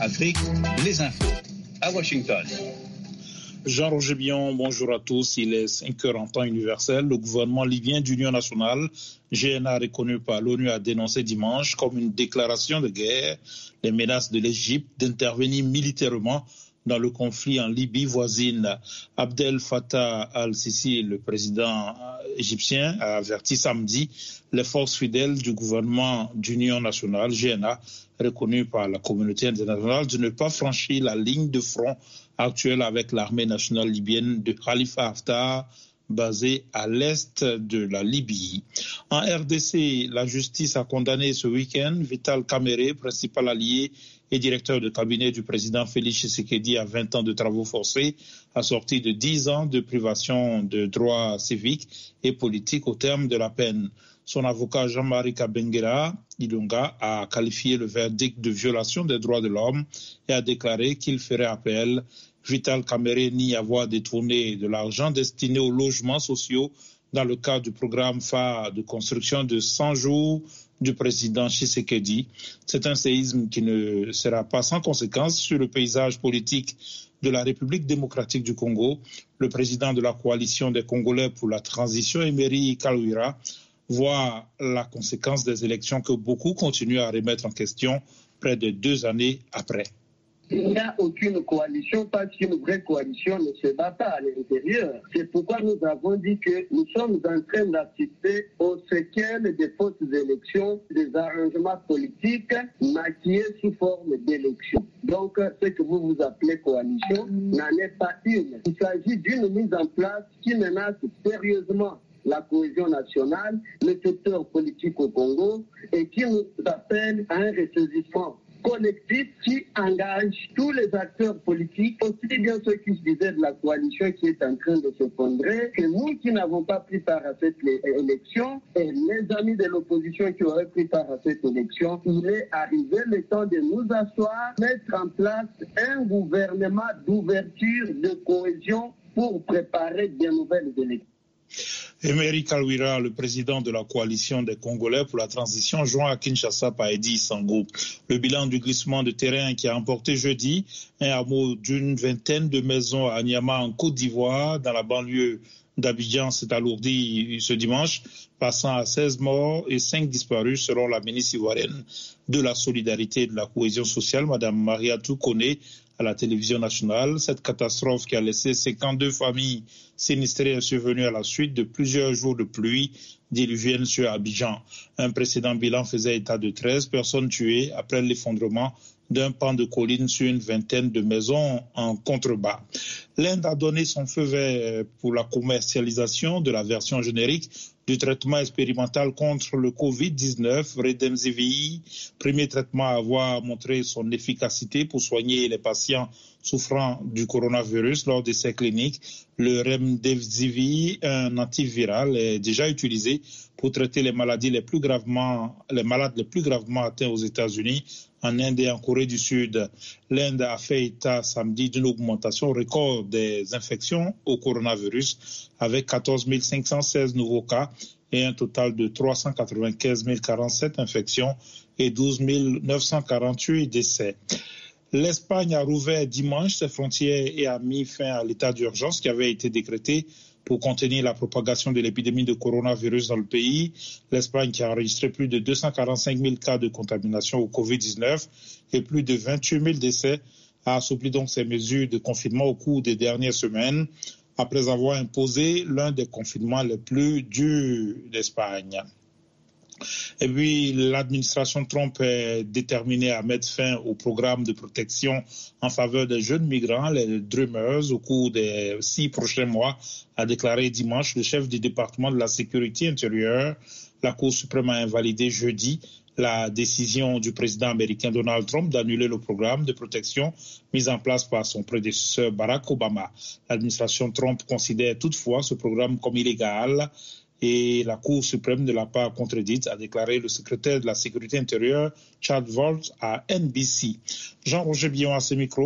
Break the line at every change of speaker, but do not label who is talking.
Afrique, les infos à Washington.
Jean-Roger Billon, bonjour à tous. Il est 5 heures en temps universel. Le gouvernement libyen d'Union nationale, GNA reconnu par l'ONU, a dénoncé dimanche comme une déclaration de guerre les menaces de l'Égypte d'intervenir militairement dans le conflit en Libye voisine. Abdel Fattah al-Sisi, le président égyptien, a averti samedi les forces fidèles du gouvernement d'Union nationale, GNA, reconnu par la communauté internationale, de ne pas franchir la ligne de front actuelle avec l'armée nationale libyenne de Khalifa Haftar, basée à l'est de la Libye. En RDC, la justice a condamné ce week-end Vital Kamerhe, principal allié et directeur de cabinet du président Félix Tshisekedi, à 20 ans de travaux forcés, assorti de 10 ans de privation de droits civiques et politiques au terme de la peine. Son avocat Jean-Marie Kabengera Ilunga a qualifié le verdict de violation des droits de l'homme et a déclaré qu'il ferait appel. Vital Kamerhe nie avoir détourné de l'argent destiné aux logements sociaux dans le cadre du programme phare de construction de 100 jours du président Tshisekedi. C'est un séisme qui ne sera pas sans conséquence sur le paysage politique de la République démocratique du Congo. Le président de la coalition des Congolais pour la transition, Emery Kalouira, voit la conséquence des élections que beaucoup continuent à remettre en question près de 2 années après.
Il n'y a aucune coalition parce qu'une vraie coalition ne se bat pas à l'intérieur. C'est pourquoi nous avons dit que nous sommes en train d'assister aux séquelles des fausses élections, des arrangements politiques maquillés sous forme d'élections. Donc, ce que vous appelez coalition n'en est pas une. Il s'agit d'une mise en place qui menace sérieusement la cohésion nationale, le secteur politique au Congo et qui nous appelle à un ressaisissement collectif qui engage tous les acteurs politiques, aussi bien ceux qui se disaient de la coalition qui est en train de s'effondrer, que nous qui n'avons pas pris part à cette élection, et les amis de l'opposition qui auraient pris part à cette élection. Il est arrivé le temps de nous asseoir, mettre en place un gouvernement d'ouverture, de cohésion pour préparer de nouvelles élections.
Emery Kalouira, le président de la coalition des Congolais pour la transition, joint à Kinshasa par Eddy Sango. Le bilan du glissement de terrain qui a emporté jeudi un hameau d'une vingtaine de maisons à Niamey en Côte d'Ivoire, dans la banlieue d'Abidjan, s'est alourdi ce dimanche, passant à 16 morts et 5 disparus selon la ministre ivoirienne de la solidarité et de la cohésion sociale, Mme Mariatou Kone, à la télévision nationale. Cette catastrophe qui a laissé 52 familles sinistrées est survenue à la suite de plusieurs jours de pluie diluvienne sur Abidjan. Un précédent bilan faisait état de 13 personnes tuées après l'effondrement d'un pan de colline sur une vingtaine de maisons en contrebas. L'Inde a donné son feu vert pour la commercialisation de la version générique du traitement expérimental contre le Covid-19, Remdesivir, premier traitement à avoir montré son efficacité pour soigner les patients souffrant du coronavirus lors d'essais cliniques. Le Remdesivir, un antiviral, est déjà utilisé pour traiter les malades les plus gravement atteints aux États-Unis, en Inde et en Corée du Sud. L'Inde a fait état samedi d'une augmentation record des infections au coronavirus avec 14 516 nouveaux cas et un total de 395 047 infections et 12 948 décès. L'Espagne a rouvert dimanche ses frontières et a mis fin à l'état d'urgence qui avait été décrété pour contenir la propagation de l'épidémie de coronavirus dans le pays. L'Espagne, qui a enregistré plus de 245 000 cas de contamination au Covid-19 et plus de 28 000 décès, a assoupli donc ses mesures de confinement au cours des dernières semaines, après avoir imposé l'un des confinements les plus durs d'Espagne. Et puis, l'administration Trump est déterminée à mettre fin au programme de protection en faveur des jeunes migrants, les Dreamers, au cours des 6 prochains mois, a déclaré dimanche le chef du département de la sécurité intérieure. La Cour suprême a invalidé jeudi la décision du président américain Donald Trump d'annuler le programme de protection mis en place par son prédécesseur Barack Obama. L'administration Trump considère toutefois ce programme comme illégal. Et la Cour suprême ne l'a pas contredite, a déclaré le secrétaire de la sécurité intérieure, Chad Volt, à NBC. Jean-Roger Billon à ce micro.